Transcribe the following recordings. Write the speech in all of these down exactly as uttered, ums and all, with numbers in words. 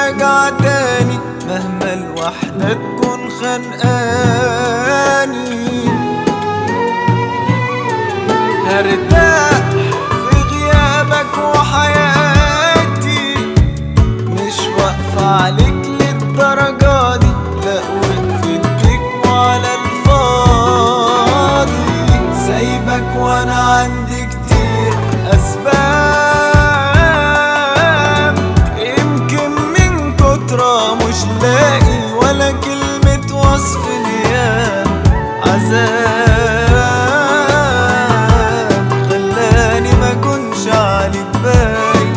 راجع تاني مهما الوحدة تكون خانقاني. هرتاح في غيابك وحياتي مش واقفة عليك للدرجة دي، لا وقفت بيك وعلى الفاضي. سايبك وانا عندي كتير اسباب، يمكن من كترة مش لاقي ولا كلمة وصف ليا عذاب خلاني ما كنش عليك باين.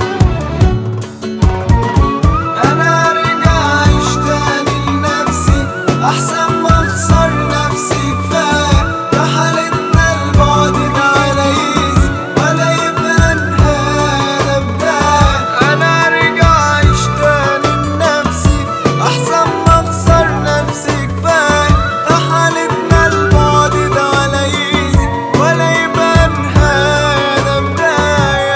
انا ارجع اعيش تاني لنفسي احسن ما اخسر نفسي كفاية. في حالتنا البعد ده على ايزي ولا يبقى نهاية بداية. انا ارجع اعيش تاني لنفسي احسن ما اخسر نفسي كفاية. في حالتنا البعد ده على ايزي ولا يبقى نهاية بداية.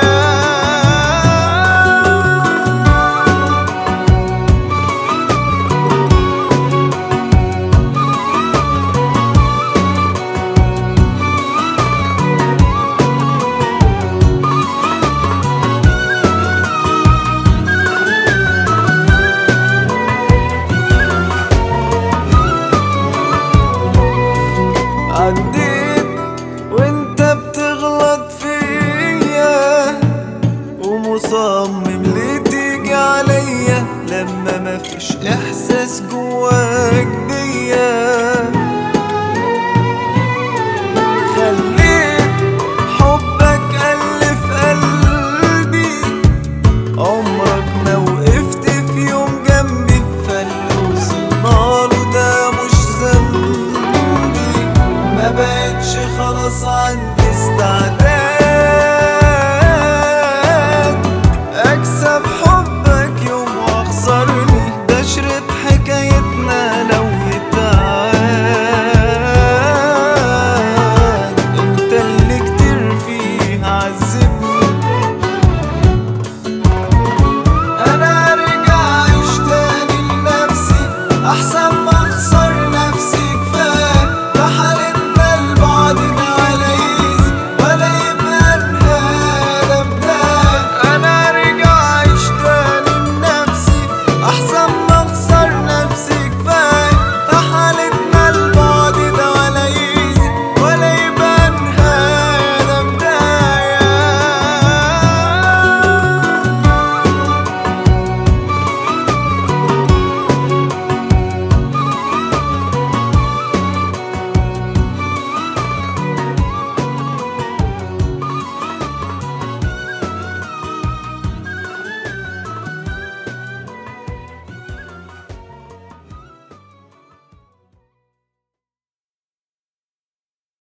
عديت وانت بتغلط فيا ومصمم ليه تيجي عليا لما مفيش احساس